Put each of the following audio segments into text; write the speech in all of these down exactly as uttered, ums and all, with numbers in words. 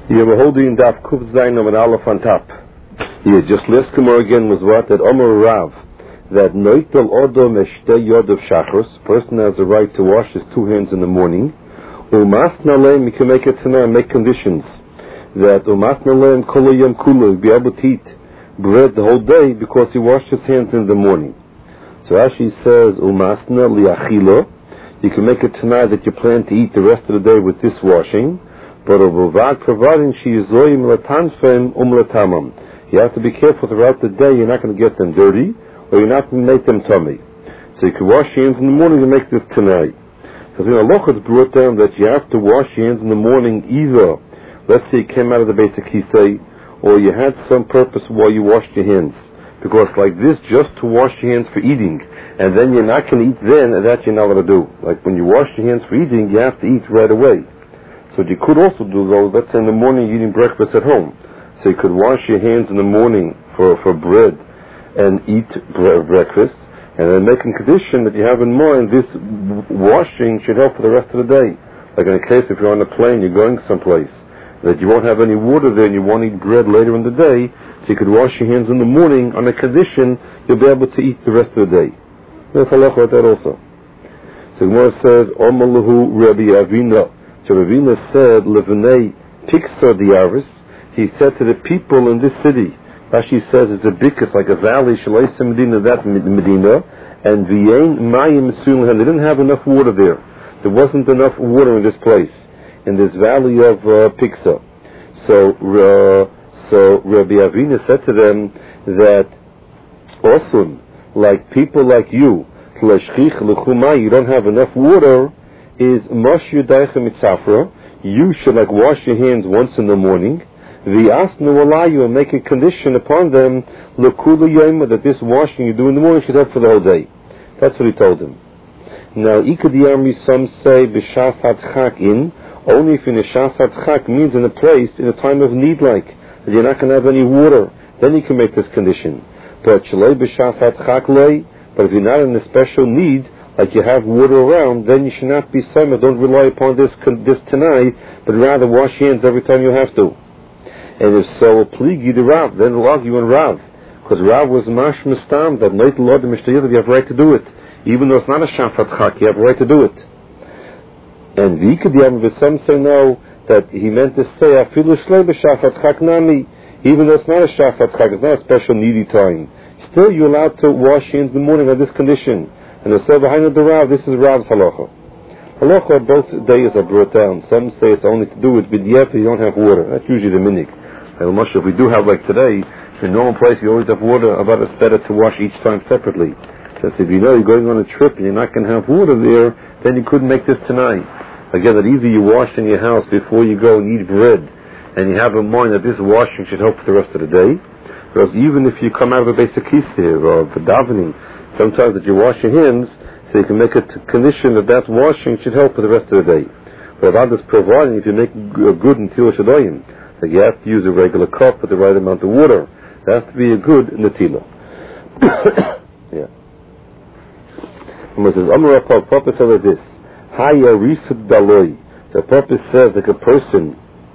You were holding Daf Kuf Zayin of an Aleph on top. Yeah, just last Gemara again was what? That Omer Rav, that Noitel Odom Eshtei Yod of Shachros, person has the right to wash his two hands in the morning. Umas Naleim, you can make it tonight, make conditions. That Umas Naleim Kolo Yom Kulu, be able to eat bread the whole day because he washed his hands in the morning. So Rashi says, Umasna Liachilo, you can make it tonight that you plan to eat the rest of the day with this washing. But Uvad providing she is Zoyim Latanfem Umlatamam. You have to be careful throughout the day, you're not going to get them dirty, or you're not going to make them tummy. So you can wash your hands in the morning and make this tonight. Because in Allah it's brought down that you have to wash your hands in the morning either, let's say you came out of the basic kisei, or you had some purpose while you washed your hands. Because like this, just to wash your hands for eating, and then you're not going to eat then, and that you're not going to do. Like when you wash your hands for eating, you have to eat right away. So you could also do those, let's say in the morning you're eating breakfast at home. So you could wash your hands in the morning for, for bread and eat bre- breakfast, and then make a condition that you have in mind this washing should help for the rest of the day. Like in a case if you're on a plane, you're going someplace, that you won't have any water there and you won't eat bread later in the day, so you could wash your hands in the morning on a condition you'll be able to eat the rest of the day. There's halakha about that also. So Gemara says, Omalahu Rabbi Avina. So Ravina said, Levenei Pixar Diaris, he said to the people in this city, Rashi says it's a bikus, like a valley, Shalaisa Medina, that Medina, and V'yein Mayim Sulhan, they didn't have enough water there. There wasn't enough water in this place, in this valley of uh, Pixar. So, uh, so Rabbi Avina said to them that, awesome, like people like you, you don't have enough water, is Moshe Daichem Mitzafra, you should like wash your hands once in the morning. The Asna will allow you and make a condition upon them, Lekula Yoma, that this washing you do in the morning should help for the whole day. That's what he told them. Now, Ikadiyami, some say, B'shas Chak in, only if in a Shas Chak means in a place, in a time of need like, that you're not going to have any water, then you can make this condition. But Shalei B'shas Chak lei, but if you're not in a special need, like you have water around, then you should not be summer. Don't rely upon this this tonight, but rather wash your hands every time you have to. And if so, pligi the Rav, then we'll argue in Rav, because Rav was mash mistam that night Lord the Mishnayah, you have a right to do it, even though it's not a shafat chak, you have a right to do it. And v'ikadiyam, some say no, that he meant to say afilu shlei b'shafat chak nami, even though it's not a shafat chak, it's not a special needy time. Still, you're allowed to wash your hands in the morning on this condition. And they say behind the Rav, this is Rav's halacha. Halacha, both days are brought down. Some say it's only to do with b'diaf if you don't have water. That's usually the minig. And Moshe, if we do have like today, in a normal place you always have water, about it's better to wash each time separately. Because if you know you're going on a trip and you're not going to have water there, then you couldn't make this tonight. Again, that either you wash in your house before you go and eat bread, and you have in mind that this washing should help for the rest of the day. Because even if you come out of a basic here or for davening, sometimes that you wash your hands, so you can make a t- condition that that washing should help for the rest of the day. But about this providing, if you make a good Netilah Shadoyim, like you have to use a regular cup with the right amount of water, that has to be a good Netilah. Yeah. And it says, Amar Papa said like this, Haya Risud Daloi. The Papa says like a person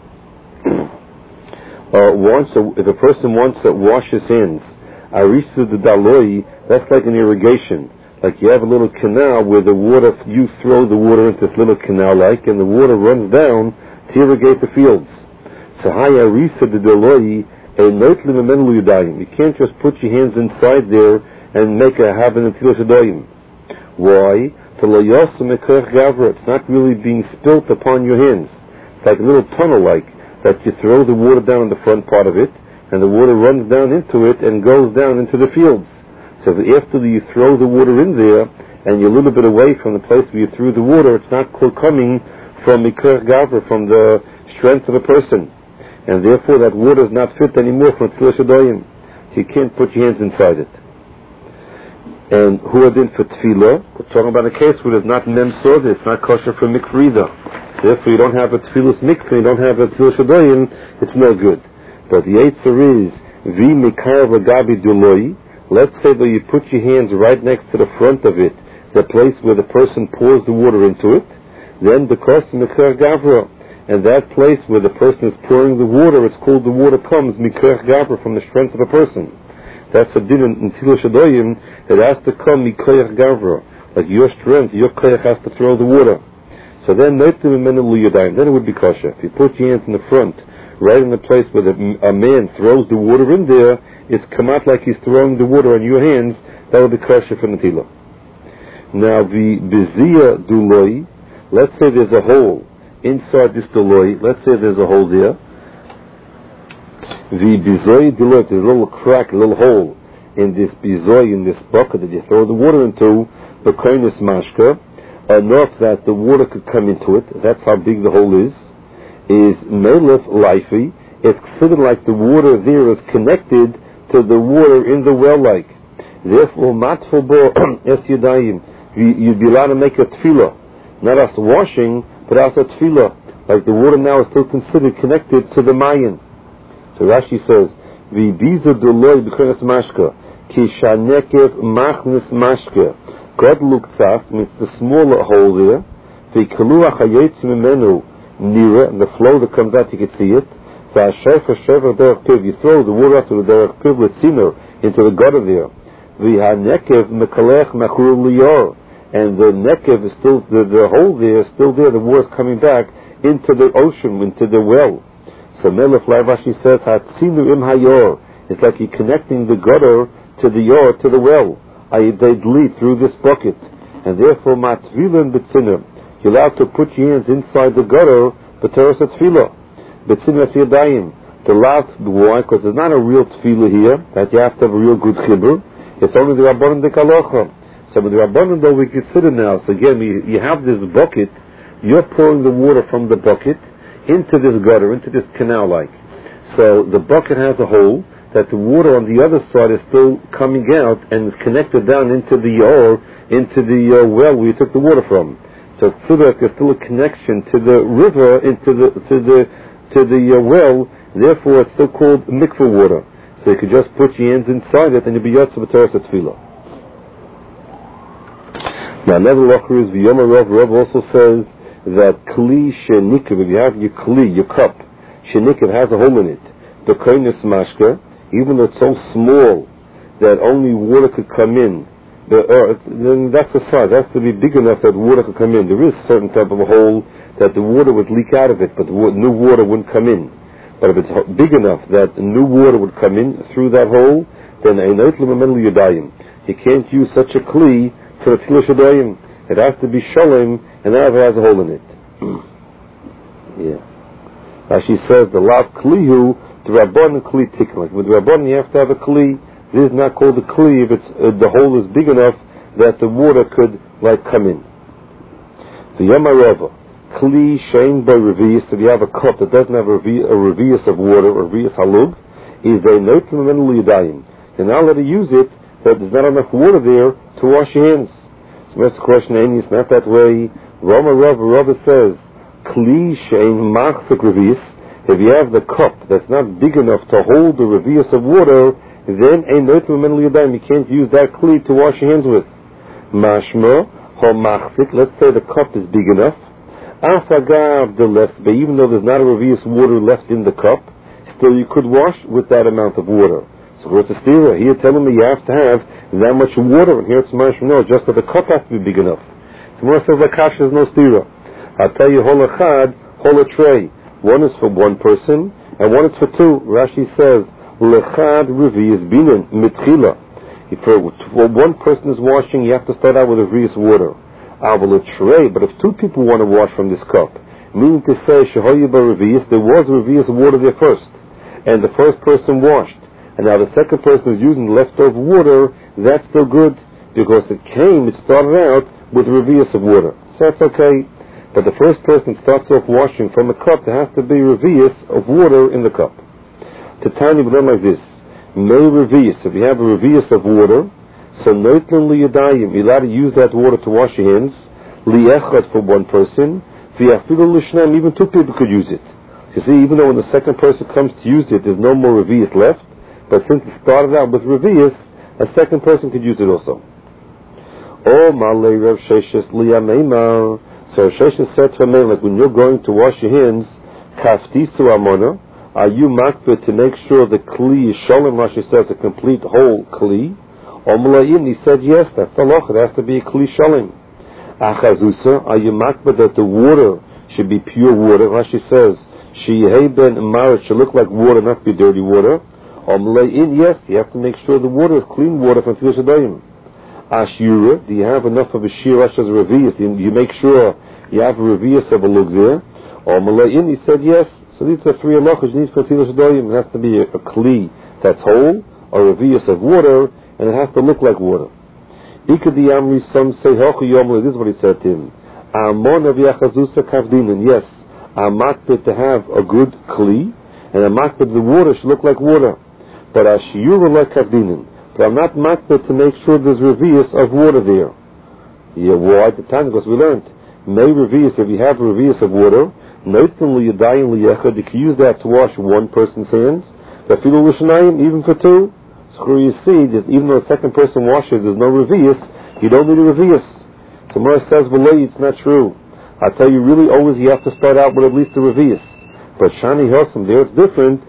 uh, wants to, if a person wants to wash his hands, Arisu the Daloi, that's like an irrigation. Like you have a little canal where the water, you throw the water into this little canal like, and the water runs down to irrigate the fields. So Haya Arisu the Daloi, a noitlim amenlu yudayim. You can't just put your hands inside there and make a haban Netilah Shadoyim. Why? It's not really being spilt upon your hands. It's like a little tunnel like, that you throw the water down in the front part of it, and the water runs down into it and goes down into the fields. So after you throw the water in there, and you're a little bit away from the place where you threw the water, it's not coming from Mikar Gavra, from the strength of a person. And therefore that water is not fit anymore for Netilah Shadoyim. So you can't put your hands inside it. And who are then for Tefillah? We're talking about a case where there's not Mem Soda, it's not kosher for Mikvrida. Therefore you don't have a Tefillah's Mikveh, you don't have a Netilah Shadoyim, it's no good. But the Yetzer is, Vi Mikar V'Gabi Duloi. Let's say that you put your hands right next to the front of it, the place where the person pours the water into it, then the Kos Mikar Gavra, and that place where the person is pouring the water, it's called the water comes Mikoyach Gavra, from the strength of a person. That's a din in Tilo Shadoyim, it has to come Mikoyach Gavra, like your strength, your koyach has to throw the water. So then, then it would be kosher. If you put your hands in the front, right in the place where the, a man throws the water in there, it's come out like he's throwing the water on your hands, that would be kosher for Natila. Now, the Bezia Duloi, let's say there's a hole inside this Duloi, let's say there's a hole there. The Bezoi Duloi, there's a little crack, a little hole in this Bezoi, in this bucket that you throw the water into, the Koinis Mashka, enough that the water could come into it, that's how big the hole is, is Melef Laifi, it's considered like the water there is connected to the water in the well like. Therefore, Matfobo Es Yudayim, you'd be allowed to make a tefillah, not as washing, but as a tefillah, like the water now is still considered connected to the mayan. So Rashi says, V'biza Duloi B'koinas Mashka, Ki Shanekev Machnis Mashka, God luktzas means the smaller hole there. The kaluach hayetz mimenu nira, and the flow that comes out, you can see it. The shefer shefer derech piv, you throw the water after the derech piv letziner into the gutter there. The hanekev mekalech machur liyor, and the nekev is still the, the hole there is still there. The water is coming back into the ocean, into the well. So Melech Lavashi says hatzinu im hayor. It's like you're connecting the gutter to the yor, to the well. I they'd lead through this bucket, and therefore matvilan betziner. You're allowed to put your hands inside the gutter, but teres a tefillah. Betziner yadayim. The last why? Because there's not a real tefillah here that you have to have a real good chibur. It's only the rabbanon de kalocha. So with the rabbanon though we consider now. So again, you, you have this bucket. You're pouring the water from the bucket into this gutter, into this canal like. So the bucket has a hole, that the water on the other side is still coming out and is connected down into the yor, into the uh, well where you took the water from. So it's still, there's still a connection to the river, into the to the to the uh, well. Therefore, it's still called mikveh water. So you could just put your hands inside it and you'll be yotze b'teres tefillah. Now, another locher is the Yom Rav. Rav also says that kli shenikov, if you have your kli, your cup, shenikov has a hole in it. The koinis mashka, even though it's so small that only water could come in, the earth, then that's the size. It has to be big enough that water could come in. There is a certain type of a hole that the water would leak out of it, but the new water wouldn't come in. But if it's big enough that new water would come in through that hole, then you can't use such a kli for a tefillah shadayim. It has to be shalom, and that has a hole in it. Yeah. Now she says the lav klihu, the rabbanon kli tikkun. Like with rabbanon, you have to have a kli. This is not called a kli if it's uh, the hole is big enough that the water could like come in. The yamarava kli shein by revius. If you have a cup that doesn't have a revius of water or revius halug, is a noten men liyadayim. You're not allowed to use it that there's not enough water there to wash your hands. So that's the question. It's not that way. Rama Rava Rava says kli shein machzik revius. If you have the cup that's not big enough to hold the revius of water, then a noten men liyadayim. You can't use that kli to wash your hands with. Mashma ho machzik. Let's say the cup is big enough. Afagav the less, but even though there's not a revius water left in the cup, still you could wash with that amount of water. So what's the stira? Here telling me you have to have that much water, and here it's mashma, no, just that the cup has to be big enough. Tomorrow says Akash is no stira. I'll tell you hol echad, hol a tray. One is for one person, and one is for two. Rashi says, lechad revius binan mitchila. If for one person is washing, you have to start out with a revius water. I will a tray, but if two people want to wash from this cup, meaning to say, shehoyiba revius, there was revius water there first, and the first person washed, and now the second person is using leftover water, that's still good, because it came, it started out with revius of water. So that's okay. But the first person starts off washing from a cup, there has to be revius of water in the cup. To tiny we learn like this. No revius. If you have a revius of water, so noitlan liyadayim, you're allowed to use that water to wash your hands. Liyechad for one person. V'yafilu l'shneim, even two people could use it. You see, even though when the second person comes to use it, there's no more revius left. But since it started out with revius, a second person could use it also. Oh, malei Rav Sheshes liyameimar. So Sheshes said to him, like when you're going to wash your hands, Kaftisu amona. Are you makbid to make sure the kli is shalom? Rashi says a complete whole kli. Omlaim, he said yes. That's the loch. It has to be a kli shalom. Achazusa. Are you makbid that the water should be pure water? Rashi says she ben mar should look like water, not be dirty water. Omlaim, yes. You have to make sure the water is clean water from Tfilas Yadayim. Ashura. Do you have enough of a shir Rashi as a revius? You, you make sure you have a revius of a look there. Omlaim, he said yes. So these are three halachos you need for Tfilas Yadayim. It has to be a, a kli that's whole, or a revius of water, and it has to look like water. Ikadi Amri, some say, this is what he said to him. Amon of Yachazusa Kavdinan, yes, I'm makbid to have a good kli, and I'm makbid the water should look like water. But Ashiyura like Kavdinan. But I'm not makbid to make sure there's revius of water there. Yeah, why? At the time, because we learned, may revius, if you have revius of water, you can use that to wash one person's hands. Even for two. So you see, that even though the second person washes, there's no revius, you don't need a revius. So Mara says, it's not true. I tell you, really, always you have to start out with at least a revius. But Shani Hosam, there it's different.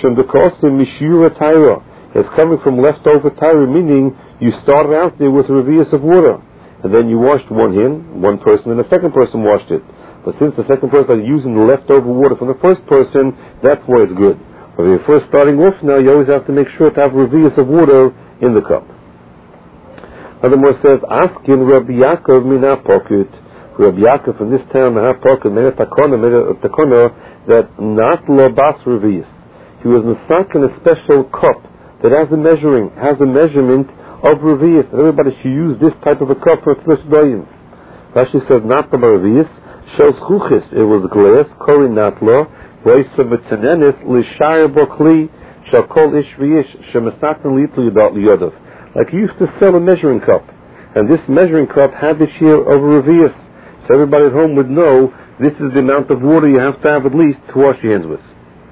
It's coming from leftover tyra, meaning you started out there with a revius of water. And then you washed one hand, one person, and the second person washed it. But since the second person is using the leftover water from the first person, that's why it's good. But if you're first starting off now, you always have to make sure to have revius of water in the cup. Furthermore says, asking Rabbi Yaakov mina pocket. Rabbi Yaakov from this town, the pocket, made a takona, made a takona, that not lo bas revius. He was masak in a special cup that has a measuring, has a measurement of revius. Everybody should use this type of a cup for Tfilas Yadayim. Rashi says, not the revius. Shows chuchis, it was glass, kori natlo, roisa v'tanenis, l'shayr bokli, shall call ish v'ish, shemasatin litlu yodov. Like he used to sell a measuring cup, and this measuring cup had the shear of a revius, so everybody at home would know this is the amount of water you have to have at least to wash your hands with.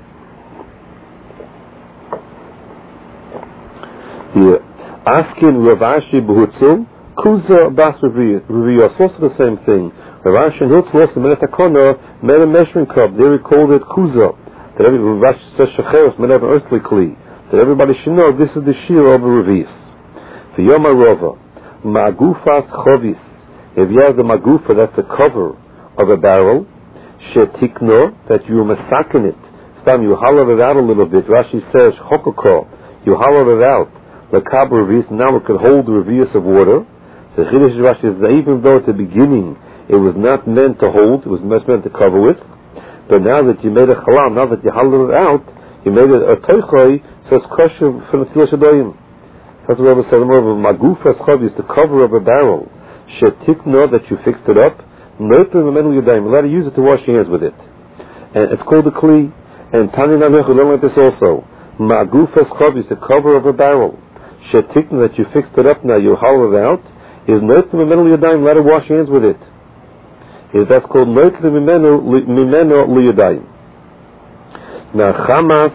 Here, asking Rav Ashi b'hutzul, kuza bas revius, also the same thing. Rav Ashi and Hutzul also made a takona, made a measuring cup. There he called it kuza. That everybody, Rav Ashi says shecheros, made an earthly kli. That everybody should know this is the shear of a revius. The Yoma Rova, magufas chovis. If you have the magufa, that's the cover of a barrel. Shetikno, that you masakin it. Stam, you hollow it out a little bit. Rashi says chokoko, you hollow it out. The kab revius, now it could hold the revius of water. So Chiddush Rashi is that even though at the beginning it was not meant to hold, it was meant to cover with, but now that you made a chalam, now that you hollowed it out, you made it a toichoi, so it's kosher for the Tfilas Yadayim. That's what Rabbi said, more of a magufas chavis, the cover of a barrel, shetikno, that you fixed it up, noten v'menu yadayim, allowed to use it to wash your hands with it. And it's called a kli, and Tani Namech, we learn like this also, magufas chavis, the cover of a barrel, shetikno, that you fixed it up, now you hollowed it out, is noten v'menu yadayim, allowed to wash your hands with it. Is that's called noten v'menu liyadayim. Now chamas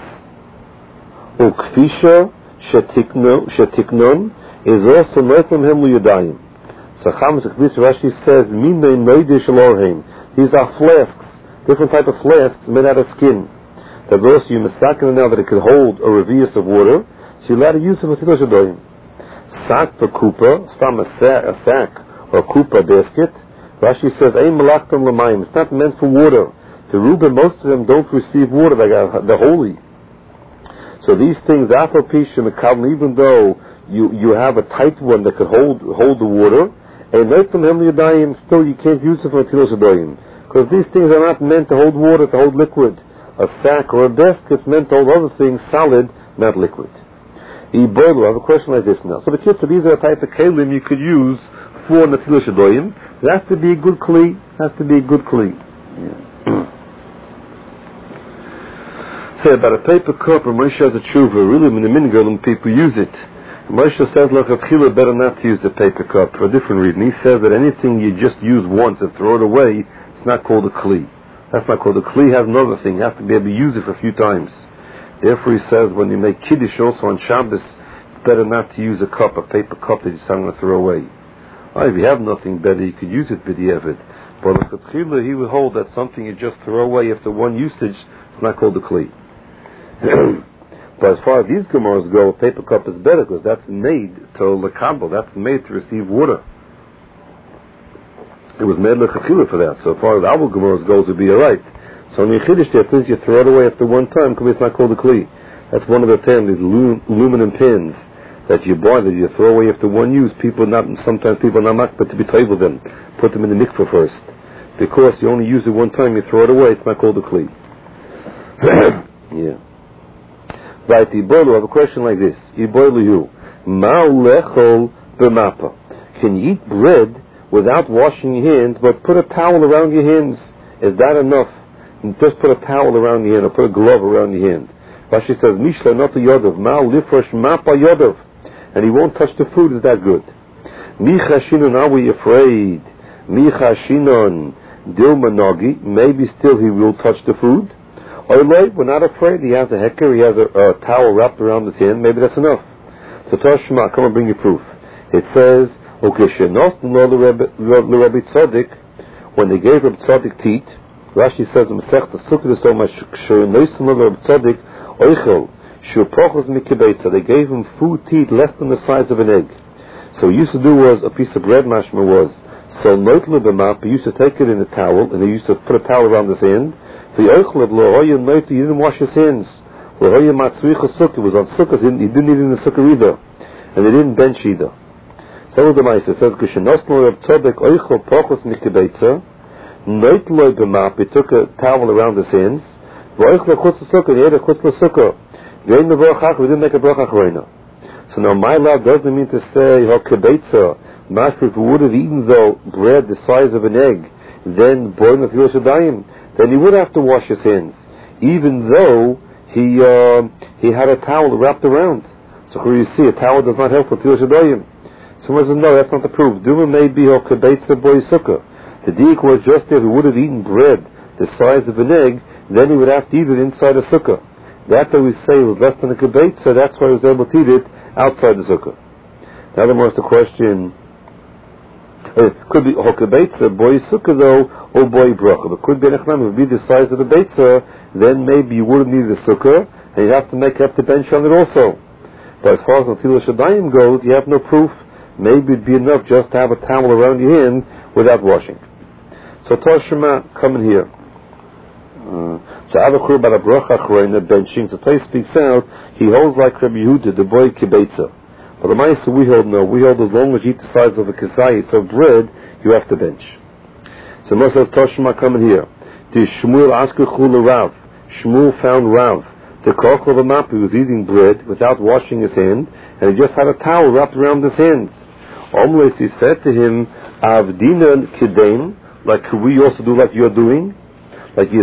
ukfisha shetiknon is also noten hem liyadayim. So chamas ukfisha, Rashi says minay noide shalorheim. These are flasks, different type of flasks made out of skin. There's also you mistaken now that it could hold a revius of water, so you're allowed to use it for Tfilas Yadayim. Sack for kupa, some a sack or kupa basket. Rashi says, "Ein malachtam l'mayim." It's not meant for water. The Reuben, most of them don't receive water; they got, they're holy. So these things, afropishim and even though you, you have a tight one that could hold hold the water, and notam hem yadayim, still you can't use it for Tfilas Yadayim because these things are not meant to hold water, to hold liquid. A sack or a basket is meant to hold other things, solid, not liquid. I have a question like this now. So the kids, so these are a type of kelim you could use for Tfilas Yadayim. It has to be a good kli. It has to be a good kli. Yeah. Say about a paper cup, or Moshe has a tshuva. Really, in the mingalim, people use it. Moshe says, look, Achila better not to use the paper cup for a different reason. He says that anything you just use once and throw it away, it's not called a kli. That's not called a kli. Has another thing. You have to be able to use it for a few times. Therefore, he says when you make kiddush also on Shabbos, it's better not to use a cup, a paper cup that you're going to throw away. Oh, if you have nothing better, you could use it b'di'evet. But the Chetchila, he would hold that something you just throw away after one usage is not called a Kli. But as far as these Gemaras go, a paper cup is better because that's made to lekabel, that's made to receive water. It was made lechatchila for that. So as far as our Gemaras goes, it would be alright. So in the Chiddush there, since you throw it away after one time, it's not called a Kli. That's one of the ten, these lum- aluminum pins that you buy that you throw away after one use. People not, sometimes people are not, but to be table them, put them in the mikveh first. Because you only use it one time, you throw it away, it's not called a Kli. Yeah. Right, Iboilu, I have a question like this. Iboilu you. Ma lechol b'mapa. Can you eat bread without washing your hands, but put a towel around your hands? Is that enough? Just put a towel around your hand, or put a glove around your hand. Rashi says, Mishla not a yodov. Ma lifresh mapa yodov. And he won't touch the food, is that good? Micha shinon, are we afraid? Micha shinon dilma nogi. Maybe still he will touch the food. Oiloi, we're not afraid. He has a hecker, he has a, a towel wrapped around his hand. Maybe that's enough. So Tashma, come and bring your proof. It says, okay, shenos no l'Rebbe Tzaddik, when they gave Rebbe Tzaddik teat, Rashi says in Masechta Sukkot so much shenos no l'Rebbe Tzaddik oichel shu pochos mikibetza. They gave him food teat less than the size of an egg. So he used to do was a piece of bread. Mashma was so noitlu b'map. He used to take it in a towel and he used to put a towel around his hand. The oichel of lohoya noitu, he didn't wash his hands. Lohoya matzricha sukkah, was on sukkah. He didn't eat in the sukkah either, and they didn't bench either. So the Maisa says, "Gishenos no Reb Tzaddik oichel pochos mikibetza." Noitlu b'map. He took a towel around his hands. V'oichel chutz sukkah. He ate a chutz sukkah. We didn't make a bracha achrona. So now my love doesn't mean to say hakibetza. Master, if he would have eaten though bread the size of an egg, then boiling of Yerushalayim, then he would have to wash his hands, even though he uh, he had a towel wrapped around. So here you see, a towel does not help with Yerushalayim. Someone says, no, that's not the proof. Duma may be hakibetza boy sukkah. The diak was just if he would have eaten bread the size of an egg, then he would have to eat it inside a sukkah. That that we say was less than a kibetz, so that's why he was able to eat it outside the sukkah. Now then what's the question? It could be hokebetza, boy sukkah though, or boy bracha. But could be nechnam, it would be the size of the betza, then maybe you wouldn't need the sukkah, and you'd have to make up the bench on it also. But as far as the Netilas Yadayim goes, you have no proof. Maybe it'd be enough just to have a towel around your hand without washing. So Toshima, come in here. Uh, so Avakur about a bracha achrona benching. So Tais speaks out. He holds like Rabbi Yehuda, the boy kibetza. But the Ma'aseh we hold no. We hold as long as you eat the size of a kesayis of bread, you have to bench. So Moshe says Toshima, come in here. The Shmuel asked Chula Rav. Shmuel found Rav. The koch of a map. He was eating bread without washing his hand, and he just had a towel wrapped around his hands. Omles, he said to him, Avdina kidain, like we also do, like you're doing, like you